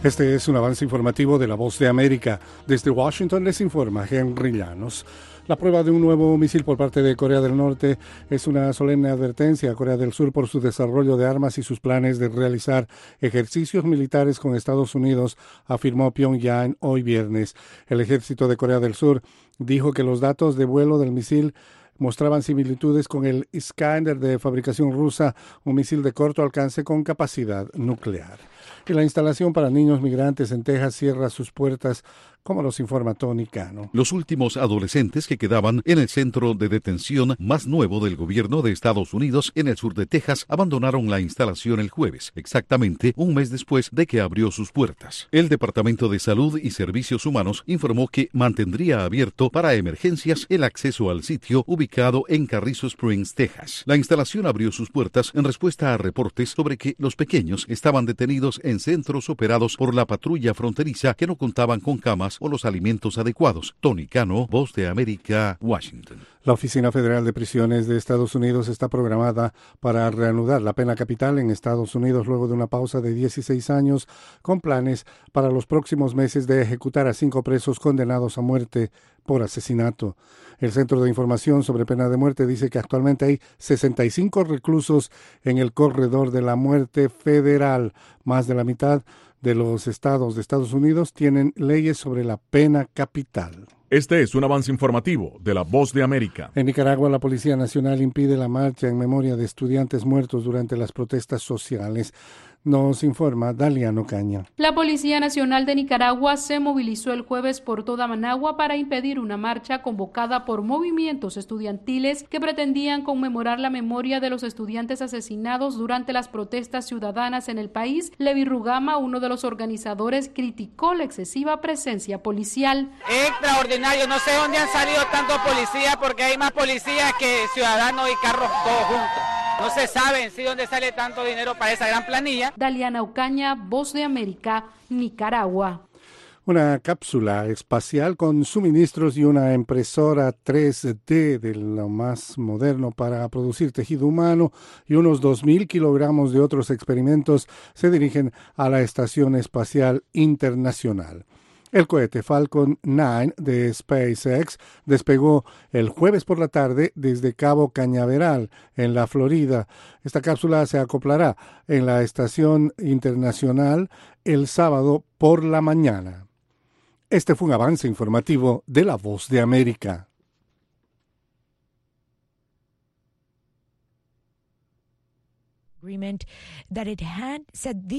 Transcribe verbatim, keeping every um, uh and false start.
Este es un avance informativo de La Voz de América. Desde Washington les informa Henry Llanos. La prueba de un nuevo misil por parte de Corea del Norte es una solemne advertencia a Corea del Sur por su desarrollo de armas y sus planes de realizar ejercicios militares con Estados Unidos, afirmó Pyongyang hoy viernes. El ejército de Corea del Sur dijo que los datos de vuelo del misil mostraban similitudes con el Iskander de fabricación rusa, un misil de corto alcance con capacidad nuclear. Y la instalación para niños migrantes en Texas cierra sus puertas, como nos informa Tony Cano. Los últimos adolescentes que quedaban en el centro de detención más nuevo del gobierno de Estados Unidos en el sur de Texas abandonaron la instalación el jueves, exactamente un mes después de que abrió sus puertas. El Departamento de Salud y Servicios Humanos informó que mantendría abierto para emergencias el acceso al sitio ubicado en Carrizo Springs, Texas. La instalación abrió sus puertas en respuesta a reportes sobre que los pequeños estaban detenidos en centros operados por la patrulla fronteriza que no contaban con camas o los alimentos adecuados. Tony Cano, Voz de América, Washington. La Oficina Federal de Prisiones de Estados Unidos está programada para reanudar la pena capital en Estados Unidos luego de una pausa de dieciséis años, con planes para los próximos meses de ejecutar a cinco presos condenados a muerte por asesinato. El Centro de Información sobre Pena de Muerte dice que actualmente hay sesenta y cinco reclusos en el corredor de la muerte federal. Más de la mitad de los estados de Estados Unidos tienen leyes sobre la pena capital. Este es un avance informativo de La Voz de América. En Nicaragua, la Policía Nacional impide la marcha en memoria de estudiantes muertos durante las protestas sociales. Nos informa Daliano Caña. La Policía Nacional de Nicaragua se movilizó el jueves por toda Managua para impedir una marcha convocada por movimientos estudiantiles que pretendían conmemorar la memoria de los estudiantes asesinados durante las protestas ciudadanas en el país. Levi Rugama, uno de los organizadores, criticó la excesiva presencia policial. Extraordinario, no sé dónde han salido tantos policías porque hay más policías que ciudadanos y carros todos juntos. No se sabe en sí dónde sale tanto dinero para esa gran planilla. Daliana Ocaña, Voz de América, Nicaragua. Una cápsula espacial con suministros y una impresora tres D de lo más moderno para producir tejido humano y unos dos mil kilogramos de otros experimentos se dirigen a la Estación Espacial Internacional. El cohete Falcon nueve de SpaceX despegó el jueves por la tarde desde Cabo Cañaveral, en la Florida. Esta cápsula se acoplará en la Estación Internacional el sábado por la mañana. Este fue un avance informativo de La Voz de América. Agreement that it had said